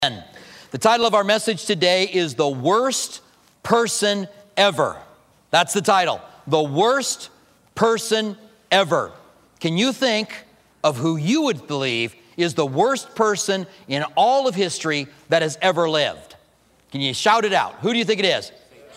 The title of our message today is The Worst Person Ever. That's the title. The Worst Person Ever. Can you think of who you would believe is the worst person in all of history that has ever lived? Can you shout it out? Who do you think it is?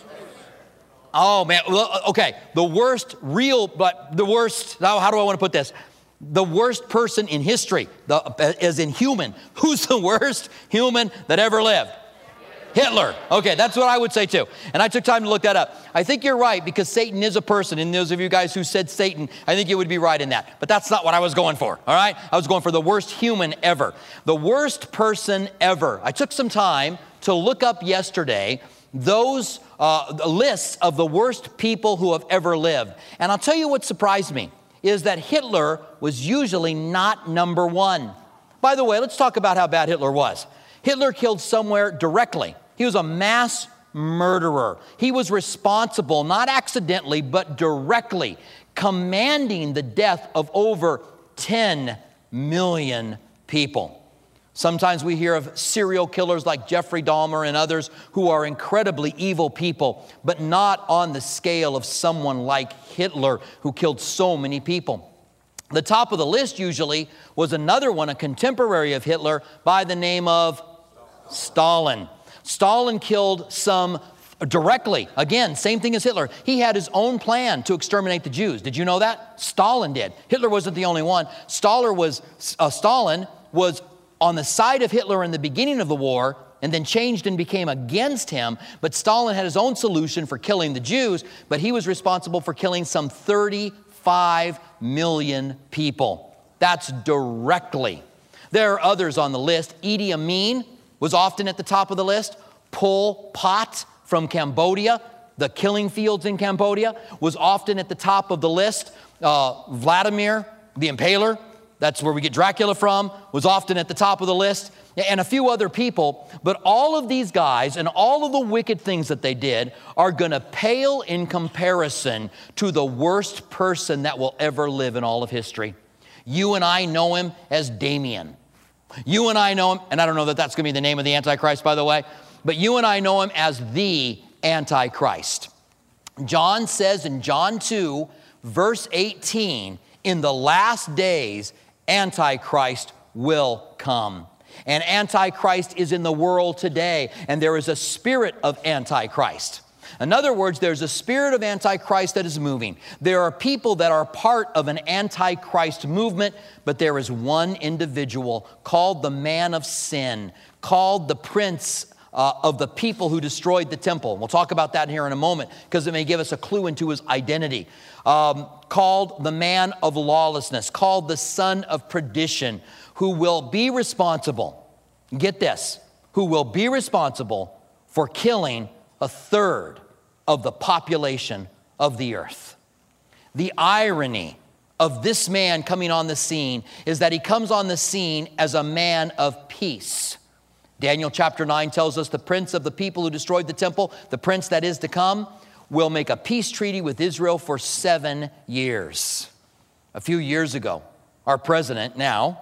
Oh, man. Well, okay. The worst, how do I want to put this? The worst person in history, as in human. Who's the worst human that ever lived? Hitler. Okay, that's what I would say too. And I took time to look that up. I think you're right because Satan is a person. And those of you guys who said Satan, I think you would be right in that. But that's not what I was going for, all right? I was going for the worst human ever. The worst person ever. I took some time to look up yesterday those lists of the worst people who have ever lived. And I'll tell you what surprised me is that Hitler was usually not number one. By the way, let's talk about how bad Hitler was. Hitler killed somewhere directly. He was a mass murderer. He was responsible, not accidentally, but directly, commanding the death of over 10 million people. Sometimes we hear of serial killers like Jeffrey Dahmer and others who are incredibly evil people, but not on the scale of someone like Hitler who killed so many people. The top of the list usually was another one, a contemporary of Hitler by the name of Stalin. Stalin killed some directly. Again, same thing as Hitler. He had his own plan to exterminate the Jews. Did you know that? Stalin did. Hitler wasn't the only one. Stalin was on the side of Hitler in the beginning of the war and then changed and became against him. But Stalin had his own solution for killing the Jews, but he was responsible for killing some 35 million people. That's directly. There are others on the list. Idi Amin was often at the top of the list. Pol Pot from Cambodia, the killing fields in Cambodia, was often at the top of the list. Vladimir the Impaler, that's where we get Dracula from, was often at the top of the list, and a few other people. But all of these guys and all of the wicked things that they did are going to pale in comparison to the worst person that will ever live in all of history. You and I know him as Damien. You and I know him, and I don't know that that's going to be the name of the Antichrist, by the way, but you and I know him as the Antichrist. John says in John 2, verse 18, in the last days, Antichrist will come. And Antichrist is in the world today, and there is a spirit of Antichrist. In other words, there's a spirit of Antichrist that is moving. There are people that are part of an Antichrist movement, but there is one individual called the man of sin, called the prince of the people who destroyed the temple. We'll talk about that here in a moment because it may give us a clue into his identity. Called the man of lawlessness, called the son of perdition, who will be responsible, get this, who will be responsible for killing a third of the population of the earth. The irony of this man coming on the scene is that he comes on the scene as a man of peace. Daniel chapter 9 tells us the prince of the people who destroyed the temple, the prince that is to come, will make a peace treaty with Israel for 7 years. A few years ago, our president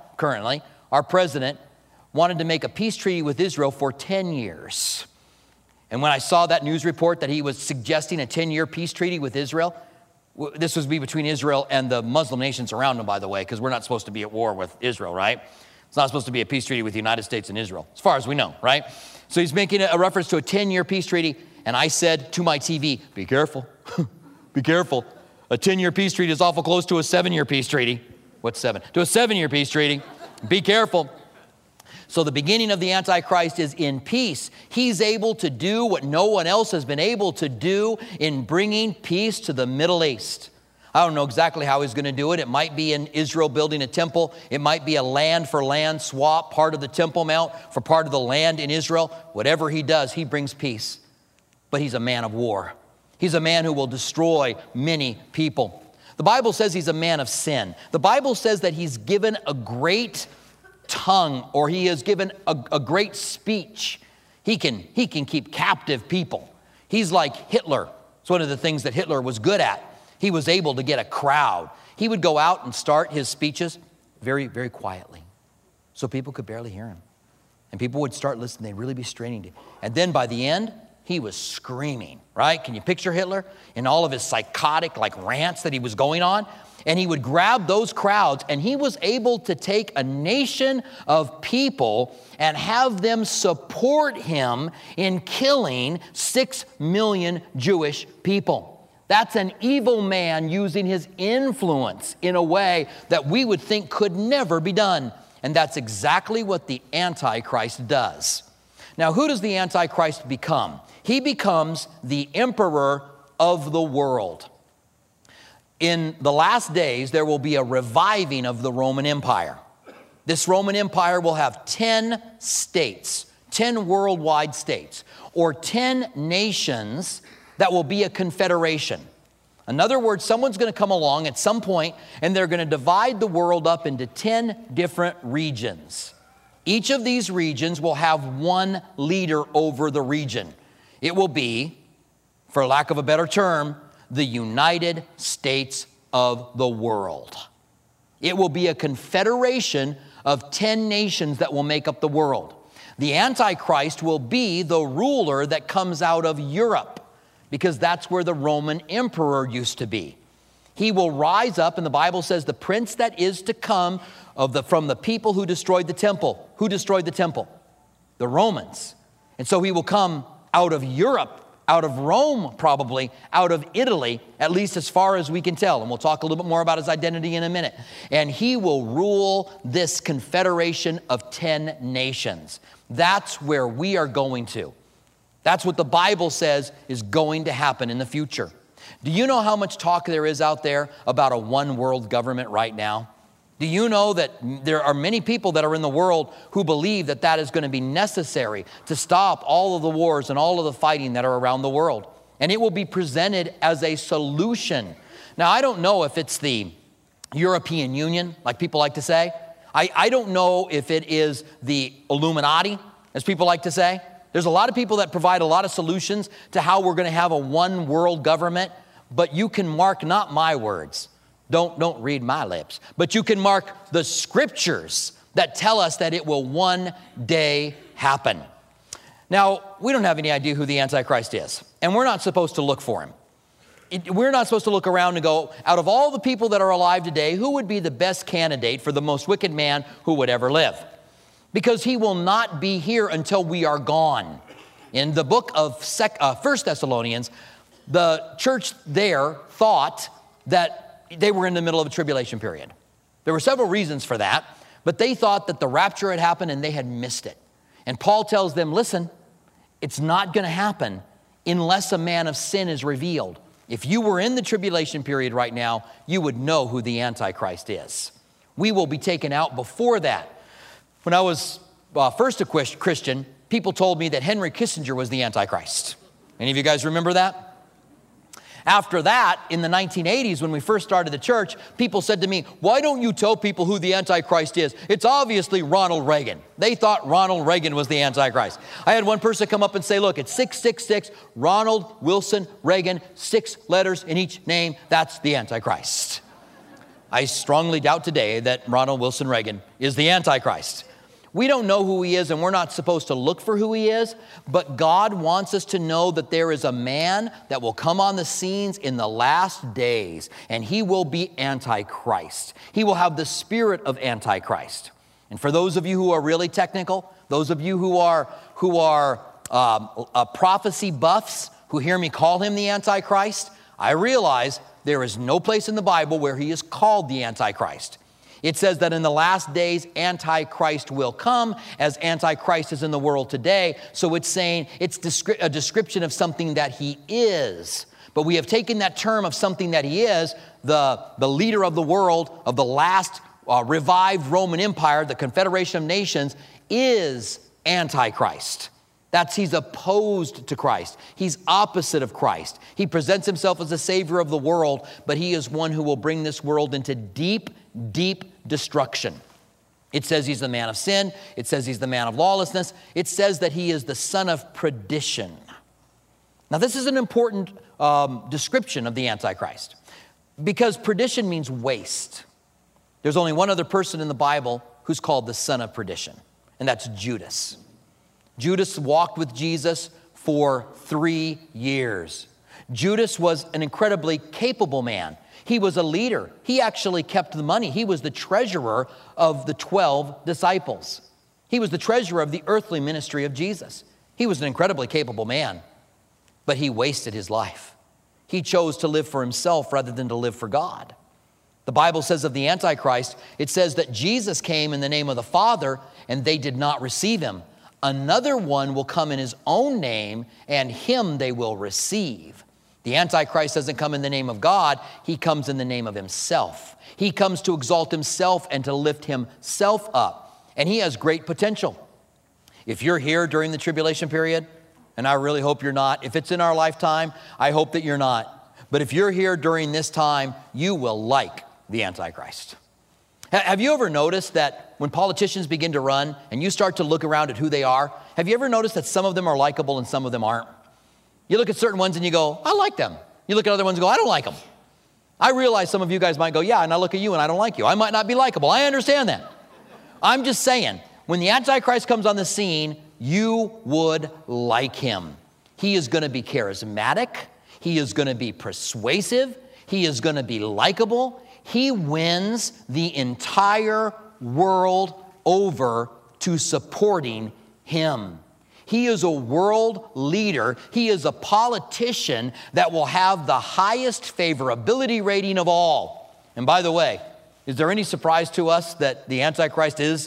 wanted to make a peace treaty with Israel for 10 years. And when I saw that news report that he was suggesting a 10-year peace treaty with Israel, this was between Israel and the Muslim nations around him, by the way, because we're not supposed to be at war with Israel, right? It's not supposed to be a peace treaty with the United States and Israel, as far as we know, right? So he's making a reference to a 10-year peace treaty, and I said to my TV, be careful, be careful. A 10-year peace treaty is awful close to a 7-year peace treaty. What's 7? To a 7-year peace treaty. Be careful. So the beginning of the Antichrist is in peace. He's able to do what no one else has been able to do in bringing peace to the Middle East. I don't know exactly how he's going to do it. It might be in Israel building a temple. It might be a land for land swap, part of the Temple Mount for part of the land in Israel. Whatever he does, he brings peace. But he's a man of war. He's a man who will destroy many people. The Bible says he's a man of sin. The Bible says that he's given a great tongue, or he has given a great speech. He can keep captive people. He's like Hitler. It's one of the things that Hitler was good at. He was able to get a crowd. He would go out and start his speeches very, very quietly so people could barely hear him. And people would start listening. They'd really be straining to. And then by the end, he was screaming, right? Can you picture Hitler in all of his psychotic rants that he was going on? And he would grab those crowds, and he was able to take a nation of people and have them support him in killing 6 million Jewish people. That's an evil man using his influence in a way that we would think could never be done. And that's exactly what the Antichrist does. Now, who does the Antichrist become? He becomes the emperor of the world. In the last days, there will be a reviving of the Roman Empire. This Roman Empire will have 10 states, 10 worldwide states, or 10 nations that will be a confederation. In other words, someone's going to come along at some point, and they're going to divide the world up into 10 different regions. Each of these regions will have one leader over the region. It will be, for lack of a better term, the United States of the world. It will be a confederation of 10 nations that will make up the world. The Antichrist will be the ruler that comes out of Europe, because that's where the Roman emperor used to be. He will rise up, and the Bible says the prince that is to come from the people who destroyed the temple. Who destroyed the temple? The Romans. And so he will come out of Europe, out of Rome probably, out of Italy, at least as far as we can tell. And we'll talk a little bit more about his identity in a minute. And he will rule this confederation of 10 nations. That's where we are going to. That's what the Bible says is going to happen in the future. Do you know how much talk there is out there about a one world government right now? Do you know that there are many people that are in the world who believe that that is going to be necessary to stop all of the wars and all of the fighting that are around the world? And it will be presented as a solution. Now, I don't know if it's the European Union, like people like to say. I don't know if it is the Illuminati, as people like to say. There's a lot of people that provide a lot of solutions to how we're going to have a one world government, but you can mark not my words. Don't read my lips. But you can mark the scriptures that tell us that it will one day happen. Now, we don't have any idea who the Antichrist is, and we're not supposed to look for him. We're not supposed to look around and go, out of all the people that are alive today, who would be the best candidate for the most wicked man who would ever live? Because he will not be here until we are gone. In the book of 1 Thessalonians, the church there thought that they were in the middle of a tribulation period. There were several reasons for that, but they thought that the rapture had happened and they had missed it. And Paul tells them, listen, it's not going to happen unless a man of sin is revealed. If you were in the tribulation period right now, you would know who the Antichrist is. We will be taken out before that. When I was first a Christian, people told me that Henry Kissinger was the Antichrist. Any of you guys remember that? After that, in the 1980s, when we first started the church, people said to me, why don't you tell people who the Antichrist is? It's obviously Ronald Reagan. They thought Ronald Reagan was the Antichrist. I had one person come up and say, look, it's 666, Ronald Wilson Reagan, 6 letters in each name. That's the Antichrist. I strongly doubt today that Ronald Wilson Reagan is the Antichrist. We don't know who he is, and we're not supposed to look for who he is, but God wants us to know that there is a man that will come on the scenes in the last days, and he will be Antichrist. He will have the spirit of Antichrist. And for those of you who are really technical, those of you who are prophecy buffs, who hear me call him the Antichrist, I realize there is no place in the Bible where he is called the Antichrist. It says that in the last days, Antichrist will come, as Antichrist is in the world today. So it's saying it's a description of something that he is. But we have taken that term of something that he is, the leader of the world, of the last revived Roman Empire, the Confederation of Nations, is Antichrist. He's opposed to Christ. He's opposite of Christ. He presents himself as the Savior of the world, but he is one who will bring this world into deep, deep destruction. It says he's the man of sin. It says he's the man of lawlessness. It says that he is the son of perdition. Now, this is an important description of the Antichrist, because perdition means waste. There's only one other person in the Bible who's called the son of perdition, and that's Judas. Judas walked with Jesus for 3 years. Judas was an incredibly capable man. He was a leader. He actually kept the money. He was the treasurer of the 12 disciples. He was the treasurer of the earthly ministry of Jesus. He was an incredibly capable man, but he wasted his life. He chose to live for himself rather than to live for God. The Bible says of the Antichrist, it says that Jesus came in the name of the Father, and they did not receive him. Another one will come in his own name, and him they will receive. The Antichrist doesn't come in the name of God. He comes in the name of himself. He comes to exalt himself and to lift himself up. And he has great potential. If you're here during the tribulation period, and I really hope you're not, if it's in our lifetime, I hope that you're not. But if you're here during this time, you will like the Antichrist. Have you ever noticed that when politicians begin to run and you start to look around at who they are, have you ever noticed that some of them are likable and some of them aren't? You look at certain ones and you go, I like them. You look at other ones and go, I don't like them. I realize some of you guys might go, yeah, and I look at you and I don't like you. I might not be likable. I understand that. I'm just saying, when the Antichrist comes on the scene, you would like him. He is going to be charismatic. He is going to be persuasive. He is going to be likable. He wins the entire world over to supporting him. He is a world leader. He is a politician that will have the highest favorability rating of all. And by the way, is there any surprise to us that the Antichrist is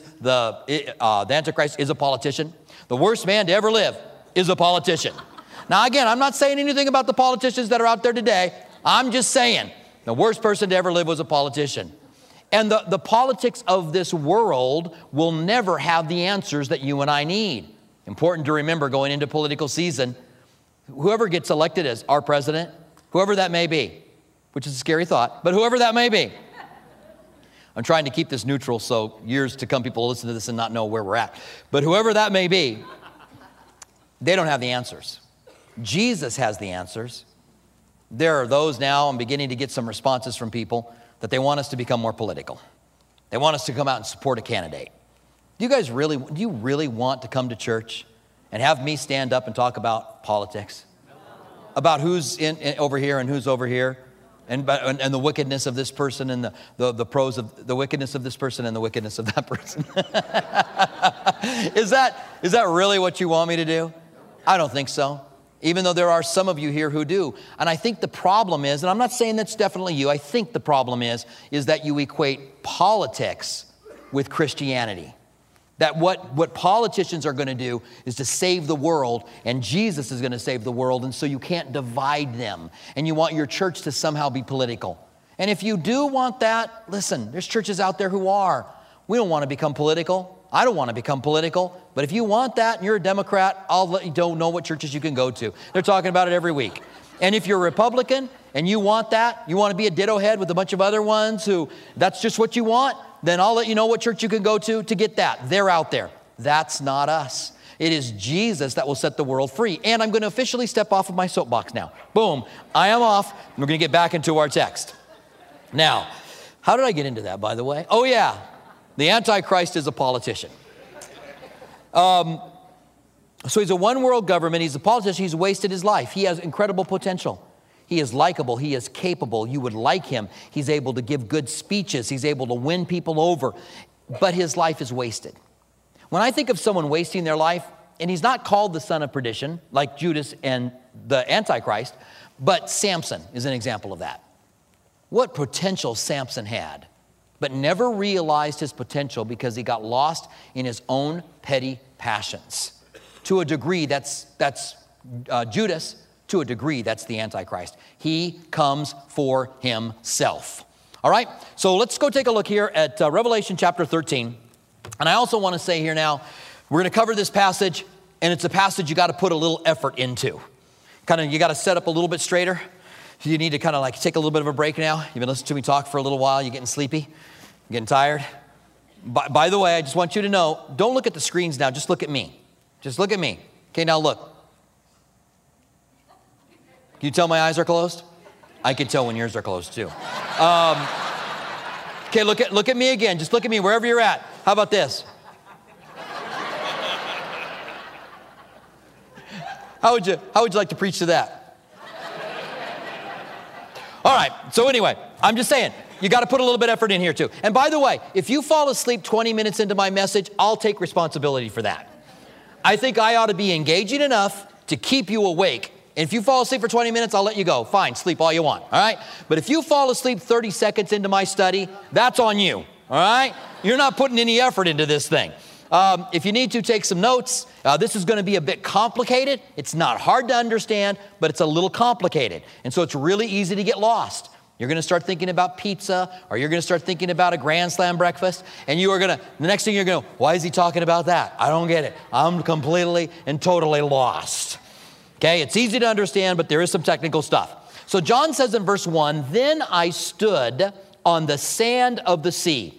a politician? The worst man to ever live is a politician. Now, again, I'm not saying anything about the politicians that are out there today. I'm just saying the worst person to ever live was a politician. And the politics of this world will never have the answers that you and I need. Important to remember going into political season, whoever gets elected as our president, whoever that may be, which is a scary thought, but whoever that may be. I'm trying to keep this neutral so years to come people will listen to this and not know where we're at. But whoever that may be, they don't have the answers. Jesus has the answers. There are those now, I'm beginning to get some responses from people that they want us to become more political. They want us to come out and support a candidate. Do you really want to come to church and have me stand up and talk about politics? About who's in over here and who's over here? And the wickedness of this person and the pros of the wickedness of this person and the wickedness of that person. Is that really what you want me to do? I don't think so. Even though there are some of you here who do. And I think the problem is, and I'm not saying that's definitely you, I think the problem is that you equate politics with Christianity. That what politicians are going to do is to save the world, and Jesus is going to save the world, and so you can't divide them. And you want your church to somehow be political. And if you do want that, listen, there's churches out there who are. We don't want to become political. I don't want to become political. But if you want that and you're a Democrat, I'll let you know what churches you can go to. They're talking about it every week. And if you're a Republican and you want that, you want to be a ditto head with a bunch of other ones who that's just what you want, then I'll let you know what church you can go to get that. They're out there. That's not us. It is Jesus that will set the world free. And I'm going to officially step off of my soapbox now. Boom. I am off. We're going to get back into our text. Now, how did I get into that, by the way? Oh, yeah. The Antichrist is a politician. So he's a one-world government. He's a politician. He's wasted his life. He has incredible potential. He is likable. He is capable. You would like him. He's able to give good speeches. He's able to win people over. But his life is wasted. When I think of someone wasting their life, and he's not called the son of perdition, like Judas and the Antichrist, but Samson is an example of that. What potential Samson had, but never realized his potential because he got lost in his own petty passions. To a degree, that's Judas. To a degree, that's the Antichrist. He comes for himself. All right, so let's go take a look here at Revelation chapter 13. And I also want to say here now, we're going to cover this passage, and it's a passage you got to put a little effort into. You got to set up a little bit straighter. You need to kind of like take a little bit of a break now. You've been listening to me talk for a little while. You're getting sleepy. You're getting tired. By the way, I just want you to know, don't look at the screens now. Just look at me. Just look at me. Okay, now look. Can you tell my eyes are closed? I can tell when yours are closed too. Okay, look at me again. Just look at me wherever you're at. How about this? How would you like to preach to that? All right, so anyway, I'm just saying, you got to put a little bit of effort in here too. And by the way, if you fall asleep 20 minutes into my message, I'll take responsibility for that. I think I ought to be engaging enough to keep you awake. And if you fall asleep for 20 minutes, I'll let you go. Fine, sleep all you want, all right? But if you fall asleep 30 seconds into my study, that's on you, all right? You're not putting any effort into this thing. If you need to, take some notes. This is going to be a bit complicated. It's not hard to understand, but it's a little complicated. And so it's really easy to get lost. You're going to start thinking about pizza, or you're going to start thinking about a Grand Slam breakfast, and the next thing you're going to, why is he talking about that? I don't get it. I'm completely and totally lost. Okay, it's easy to understand, but there is some technical stuff. So John says in verse 1, then I stood on the sand of the sea.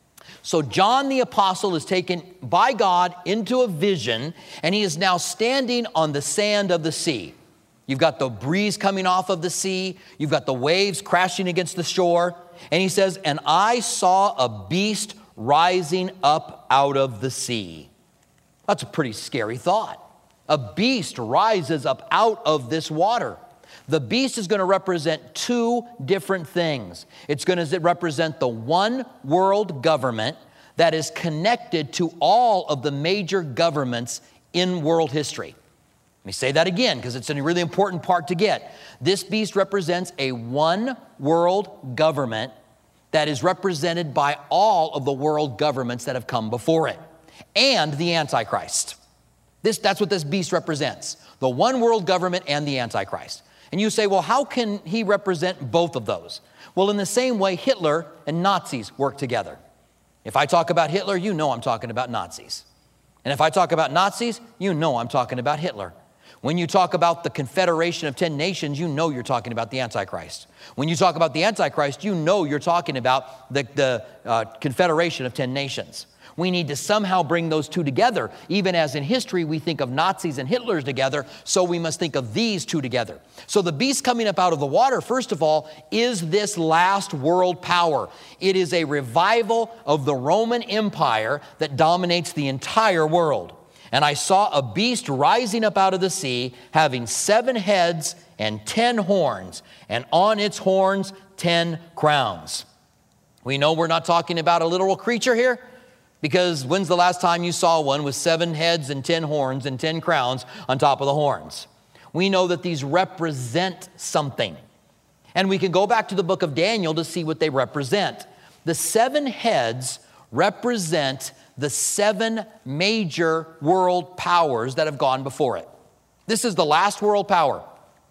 So John the apostle is taken by God into a vision, and he is now standing on the sand of the sea. You've got the breeze coming off of the sea. You've got the waves crashing against the shore. And he says, and I saw a beast rising up out of the sea. That's a pretty scary thought. A beast rises up out of this water. The beast is going to represent two different things. It's going to represent the one world government that is connected to all of the major governments in world history. Let me say that again because it's a really important part to get. This beast represents a one world government that is represented by all of the world governments that have come before it and the Antichrist. That's what this beast represents, the one world government and the Antichrist. And you say, well, how can he represent both of those? Well, in the same way, Hitler and Nazis work together. If I talk about Hitler, you know I'm talking about Nazis. And if I talk about Nazis, you know I'm talking about Hitler. When you talk about the Confederation of 10 Nations, you know you're talking about the Antichrist. When you talk about the Antichrist, you know you're talking about the Confederation of 10 Nations. We need to somehow bring those two together. Even as in history, we think of Nazis and Hitlers together, so we must think of these two together. So the beast coming up out of the water, first of all, is this last world power. It is a revival of the Roman Empire that dominates the entire world. And I saw a beast rising up out of the sea, having 7 heads and 10 horns, and on its horns 10 crowns. We know we're not talking about a literal creature here, because when's the last time you saw one with 7 heads and 10 horns and 10 crowns on top of the horns? We know that these represent something. And we can go back to the book of Daniel to see what they represent. The 7 heads represent the 7 major world powers that have gone before it. This is the last world power.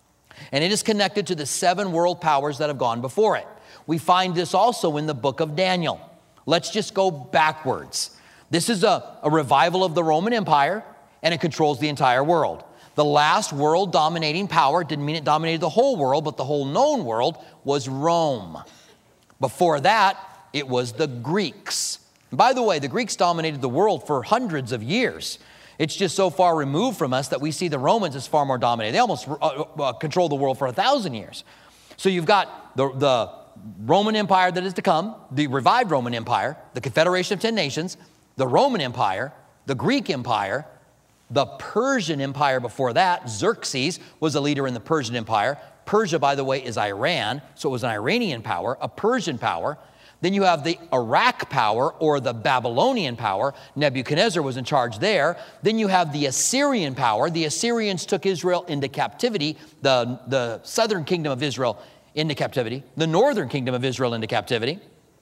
And it is connected to the 7 world powers that have gone before it. We find this also in the book of Daniel. Let's just go backwards. This is a revival of the Roman Empire, and it controls the entire world. The last world dominating power didn't mean it dominated the whole world, but the whole known world was Rome. Before that, it was the Greeks. And by the way, the Greeks dominated the world for hundreds of years. It's just so far removed from us that we see the Romans as far more dominated. They almost controlled the world for 1,000 years. So you've got the Roman Empire that is to come, the revived Roman Empire, the Confederation of 10 Nations, the Roman Empire, the Greek Empire, the Persian Empire before that. Xerxes was a leader in the Persian Empire. Persia, by the way, is Iran, so it was an Iranian power, a Persian power. Then you have the Iraq power or the Babylonian power. Nebuchadnezzar was in charge there. Then you have the Assyrian power. The Assyrians took Israel into captivity, the southern kingdom of Israel into captivity, the northern kingdom of Israel into captivity.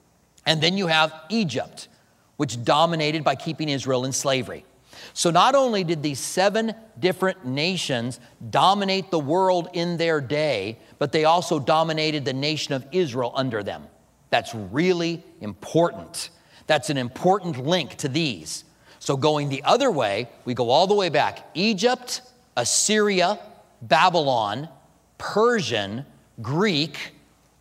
And then you have Egypt, which dominated by keeping Israel in slavery. So not only did these 7 different nations dominate the world in their day, but they also dominated the nation of Israel under them. That's really important. That's an important link to these. So going the other way, we go all the way back. Egypt, Assyria, Babylon, Persian, Greek,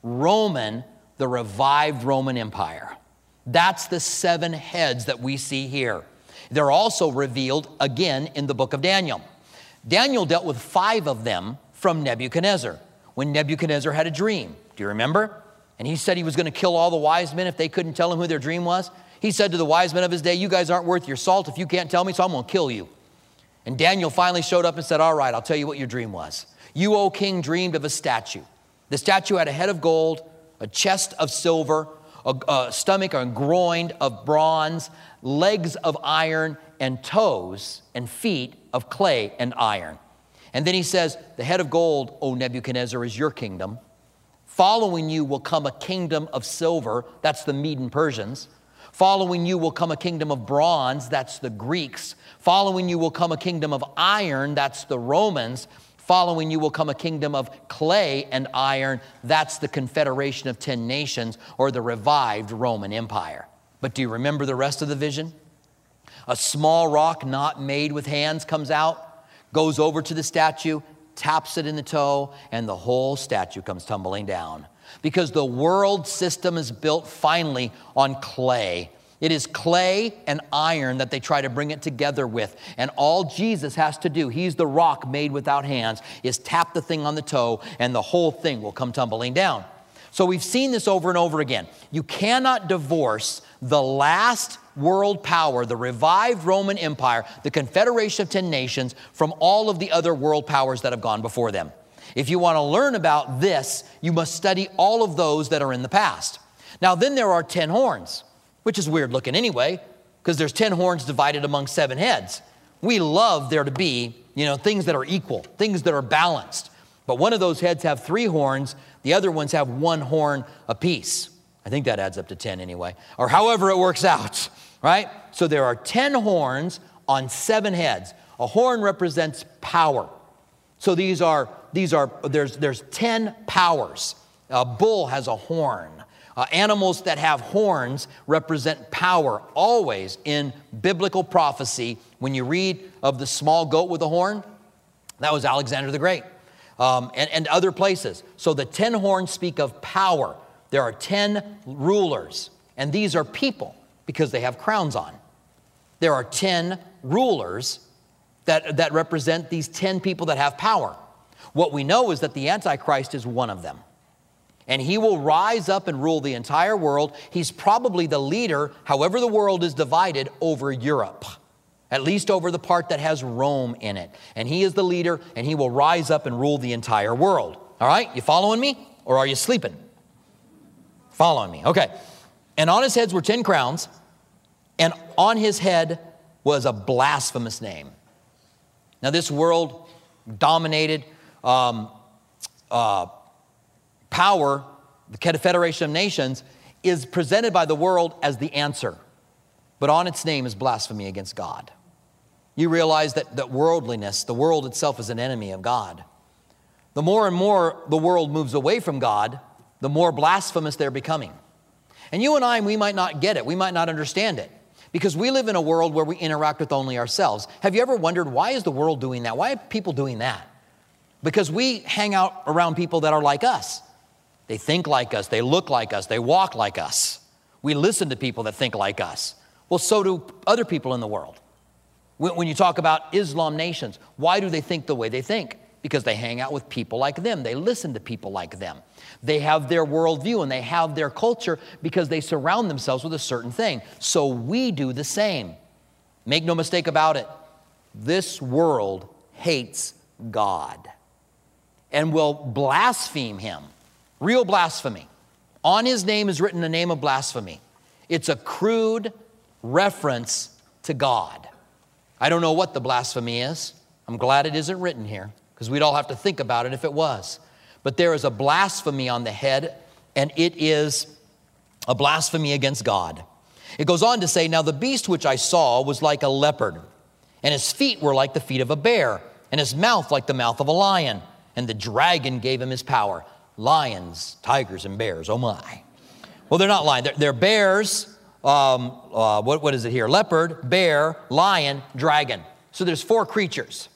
Roman, the revived Roman Empire. That's the 7 heads that we see here. They're also revealed again in the book of Daniel. Daniel dealt with 5 of them from Nebuchadnezzar when Nebuchadnezzar had a dream. Do you remember? And he said he was going to kill all the wise men if they couldn't tell him who their dream was. He said to the wise men of his day, you guys aren't worth your salt if you can't tell me, so I'm going to kill you. And Daniel finally showed up and said, all right, I'll tell you what your dream was. You, O king, dreamed of a statue. The statue had a head of gold, a chest of silver, a stomach and groin of bronze, legs of iron, and toes and feet of clay and iron. And then he says, the head of gold, O Nebuchadnezzar, is your kingdom. Following you will come a kingdom of silver. That's the Mede and Persians. Following you will come a kingdom of bronze. That's the Greeks. Following you will come a kingdom of iron. That's the Romans. Following you will come a kingdom of clay and iron. That's the Confederation of 10 Nations, or the revived Roman Empire. But do you remember the rest of the vision? A small rock not made with hands comes out, goes over to the statue, taps it in the toe, and the whole statue comes tumbling down. Because the world system is built finally on clay. It is clay and iron that they try to bring it together with. And all Jesus has to do, he's the rock made without hands, is tap the thing on the toe, and the whole thing will come tumbling down. So we've seen this over and over again. You cannot divorce the last world power, the revived Roman Empire, the Confederation of 10 Nations, from all of the other world powers that have gone before them. If you want to learn about this, you must study all of those that are in the past. Now, then there are 10 horns, which is weird looking anyway, because there's 10 horns divided among 7 heads. We love there to be, things that are equal, things that are balanced. But one of those heads have 3 horns. The other ones have 1 horn apiece. I think that adds up to 10 anyway, or however it works out, right? So there are 10 horns on 7 heads. A horn represents power. So there's 10 powers. A bull has a horn. Animals that have horns represent power. Always in biblical prophecy, when you read of the small goat with a horn, that was Alexander the Great, and other places. So the 10 horns speak of power. There are 10 rulers, and these are people because they have crowns on. There are 10 rulers that represent these 10 people that have power. What we know is that the Antichrist is one of them. And he will rise up and rule the entire world. He's probably the leader, however the world is divided, over Europe. At least over the part that has Rome in it. And he is the leader, and he will rise up and rule the entire world. All right, you following me? Or are you sleeping? Following me, okay. And on his heads were 10 crowns, and on his head was a blasphemous name. Now this world dominated power, the Confederation of Nations, is presented by the world as the answer. But on its name is blasphemy against God. You realize that worldliness, the world itself, is an enemy of God. The more and more the world moves away from God, the more blasphemous they're becoming. And you and I, we might not get it. We might not understand it. Because we live in a world where we interact with only ourselves. Have you ever wondered, why is the world doing that? Why are people doing that? Because we hang out around people that are like us. They think like us. They look like us. They walk like us. We listen to people that think like us. Well, so do other people in the world. When you talk about Islam nations, why do they think the way they think? Because they hang out with people like them. They listen to people like them. They have their worldview and they have their culture because they surround themselves with a certain thing. So we do the same. Make no mistake about it. This world hates God and will blaspheme him. Real blasphemy. On his name is written a name of blasphemy. It's a crude reference to God. I don't know what the blasphemy is. I'm glad it isn't written here because we'd all have to think about it if it was. But there is a blasphemy on the head, and it is a blasphemy against God. It goes on to say, now the beast which I saw was like a leopard, and his feet were like the feet of a bear, and his mouth like the mouth of a lion. And the dragon gave him his power. Lions, tigers, and bears, oh my. Well, they're not lions. They're bears. What is it here? Leopard, bear, lion, dragon. So there's 4 creatures.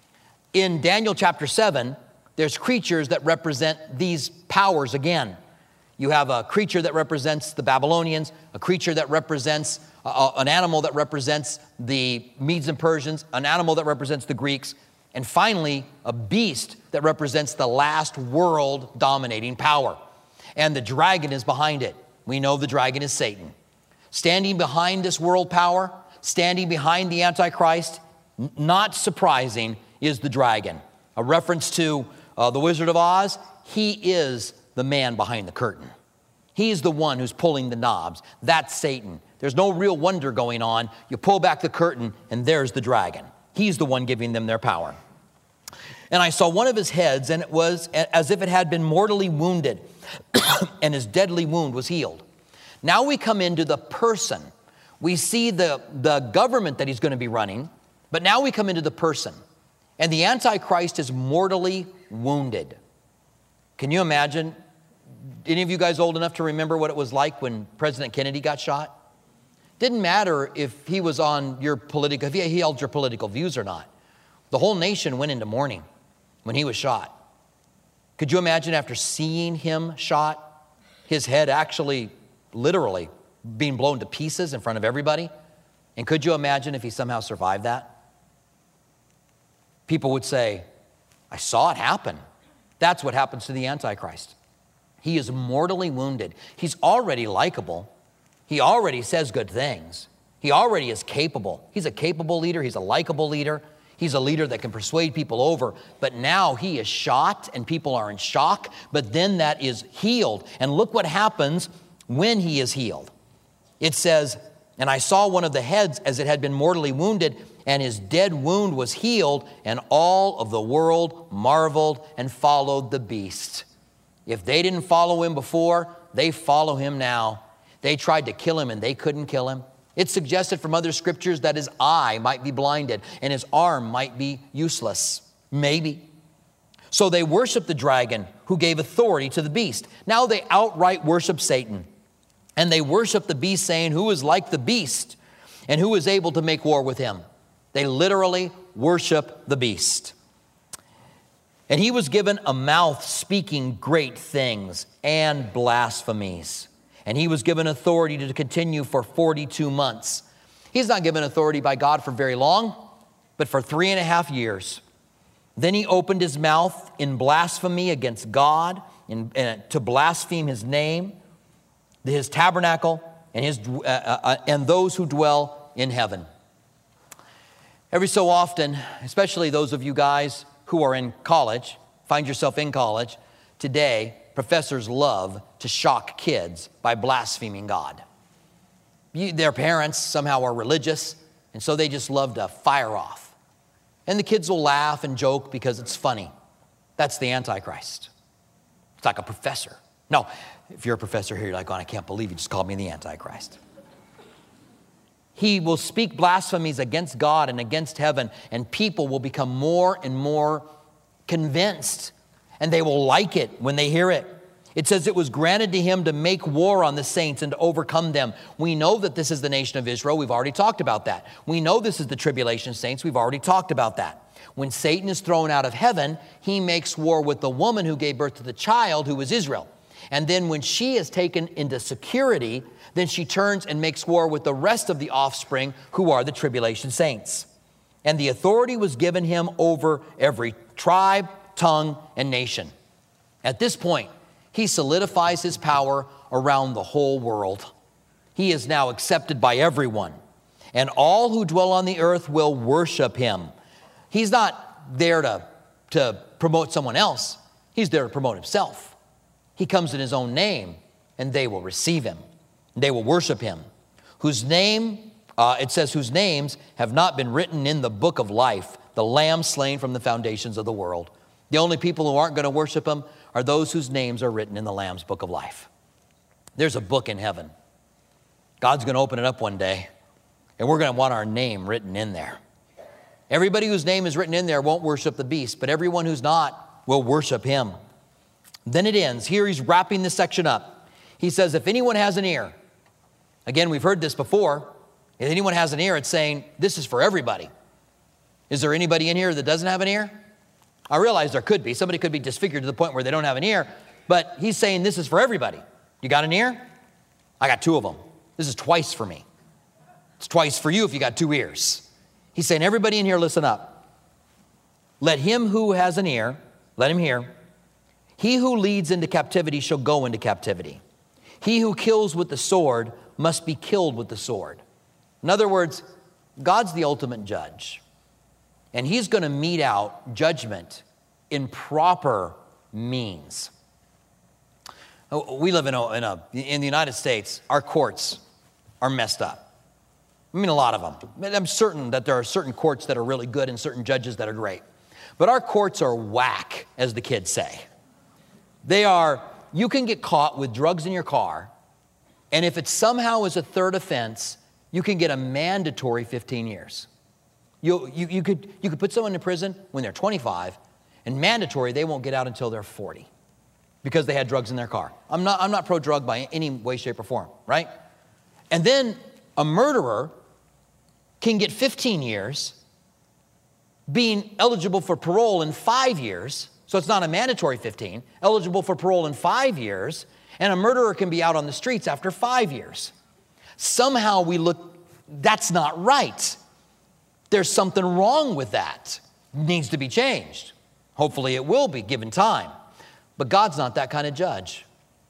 In Daniel chapter 7, there's creatures that represent these powers again. You have a creature that represents the Babylonians, a creature that represents an animal that represents the Medes and Persians, an animal that represents the Greeks, and finally, a beast that represents the last world dominating power. And the dragon is behind it. We know the dragon is Satan. Standing behind this world power, standing behind the Antichrist, not surprising, is the dragon. A reference to the Wizard of Oz. He is the man behind the curtain. He's the one who's pulling the knobs. That's Satan. There's no real wonder going on. You pull back the curtain, and there's the dragon. He's the one giving them their power. And I saw one of his heads, and it was as if it had been mortally wounded, and his deadly wound was healed. Now we come into the person. We see the government that he's going to be running, but now we come into the person. And the Antichrist is mortally wounded. Can you imagine? Any of you guys old enough to remember what it was like when President Kennedy got shot? Didn't matter if he was on your political, if he held your political views or not. The whole nation went into mourning when he was shot. Could you imagine after seeing him shot, his head actually, literally, being blown to pieces in front of everybody? And could you imagine if he somehow survived that? People would say, I saw it happen. That's what happens to the Antichrist. He is mortally wounded. He's already likable. He already says good things. He already is capable. He's a capable leader. He's a likable leader. He's a leader that can persuade people over. But now he is shot and people are in shock. But then that is healed. And look what happens when he is healed. It says, and I saw one of the heads as it had been mortally wounded, and his dead wound was healed, and all of the world marveled and followed the beast. If they didn't follow him before, they follow him now. They tried to kill him and they couldn't kill him. It's suggested from other scriptures that his eye might be blinded and his arm might be useless. Maybe. So they worship the dragon who gave authority to the beast. Now they outright worship Satan. And they worship the beast, saying, who is like the beast and who is able to make war with him? They literally worship the beast. And he was given a mouth speaking great things and blasphemies. And he was given authority to continue for 42 months. He's not given authority by God for very long, but for 3.5 years. Then he opened his mouth in blasphemy against God, to blaspheme his name, his tabernacle, and those who dwell in heaven. Every so often, especially those of you guys who are in college, find yourself in college, today, professors love to shock kids by blaspheming God. Their parents somehow are religious, and so they just love to fire off. And the kids will laugh and joke because it's funny. That's the Antichrist. It's like a professor. No, if you're a professor here, you're like, oh, I can't believe you just called me the Antichrist. He will speak blasphemies against God and against heaven, and people will become more and more convinced, and they will like it when they hear it. It says it was granted to him to make war on the saints and to overcome them. We know that this is the nation of Israel. We've already talked about that. We know this is the tribulation saints. We've already talked about that. When Satan is thrown out of heaven, he makes war with the woman who gave birth to the child, who was Israel. And then when she is taken into security, then she turns and makes war with the rest of the offspring, who are the tribulation saints. And the authority was given him over every tribe, tongue, and nation. At this point, he solidifies his power around the whole world. He is now accepted by everyone. And all who dwell on the earth will worship him. He's not there to promote someone else. He's there to promote himself. He comes in his own name, and they will receive him. They will worship him, whose name, it says, whose names have not been written in the book of life, the Lamb slain from the foundations of the world. The only people who aren't going to worship him are those whose names are written in the Lamb's book of life. There's a book in heaven. God's going to open it up one day, and we're going to want our name written in there. Everybody whose name is written in there won't worship the beast, but everyone who's not will worship him. Then it ends. Here he's wrapping this section up. He says, if anyone has an ear, again, we've heard this before. If anyone has an ear, it's saying this is for everybody. Is there anybody in here that doesn't have an ear? I realize there could be. Somebody could be disfigured to the point where they don't have an ear, but he's saying this is for everybody. You got an ear? I got 2 of them. This is twice for me. It's twice for you if you got 2 ears. He's saying, everybody in here, listen up. Let him who has an ear, let him hear. He who leads into captivity shall go into captivity. He who kills with the sword must be killed with the sword. In other words, God's the ultimate judge. and he's going to mete out judgment in proper means. We live in the United States, our courts are messed up. I mean, a lot of them. I'm certain that there are certain courts that are really good and certain judges that are great. But our courts are whack, as the kids say. You can get caught with drugs in your car, and if it somehow is a third offense, you can get a mandatory 15 years. You could put someone in prison when they're 25, and mandatory, they won't get out until they're 40 because they had drugs in their car. I'm not pro-drug by any way, shape, or form, right? And then a murderer can get 15 years, being eligible for parole in 5 years, so it's not a mandatory 15, eligible for parole in 5 years, and a murderer can be out on the streets after 5 years. Somehow we look, that's not right. There's something wrong with that. It needs to be changed. Hopefully it will be given time. But God's not that kind of judge.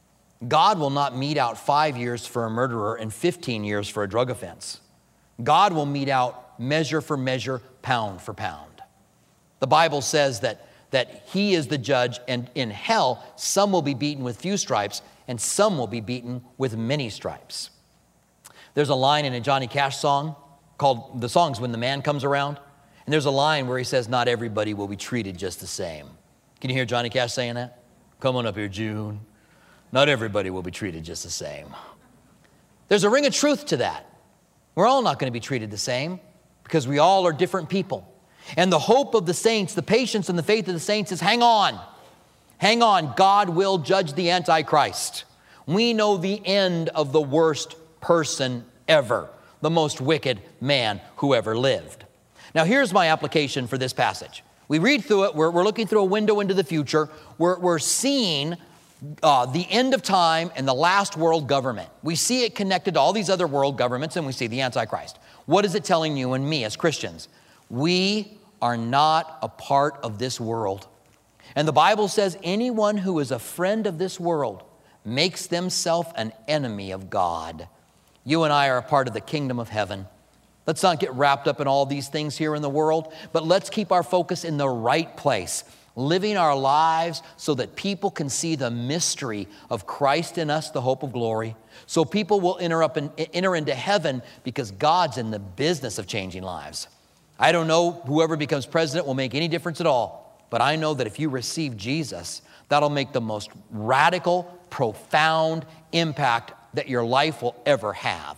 God will not mete out 5 years for a murderer and 15 years for a drug offense. God will mete out measure for measure, pound for pound. The Bible says that he is the judge, and in hell, some will be beaten with few stripes, and some will be beaten with many stripes. There's a line in a Johnny Cash song called, the song's When the Man Comes Around, and there's a line where he says, not everybody will be treated just the same. Can you hear Johnny Cash saying that? Come on up here, June. Not everybody will be treated just the same. There's a ring of truth to that. We're all not going to be treated the same because we all are different people. And the hope of the saints, the patience and the faith of the saints is hang on. Hang on. God will judge the Antichrist. We know the end of the worst person ever, the most wicked man who ever lived. Now, here's my application for this passage. We read through it. We're looking through a window into the future. We're seeing the end of time and the last world government. We see it connected to all these other world governments, and we see the Antichrist. What is it telling you and me as Christians? We are not a part of this world. And the Bible says anyone who is a friend of this world makes themselves an enemy of God. You and I are a part of the kingdom of heaven. Let's not get wrapped up in all these things here in the world, but let's keep our focus in the right place, living our lives so that people can see the mystery of Christ in us, the hope of glory, so people will enter into heaven because God's in the business of changing lives. I don't know whoever becomes president will make any difference at all, but I know that if you receive Jesus, that'll make the most radical, profound impact that your life will ever have.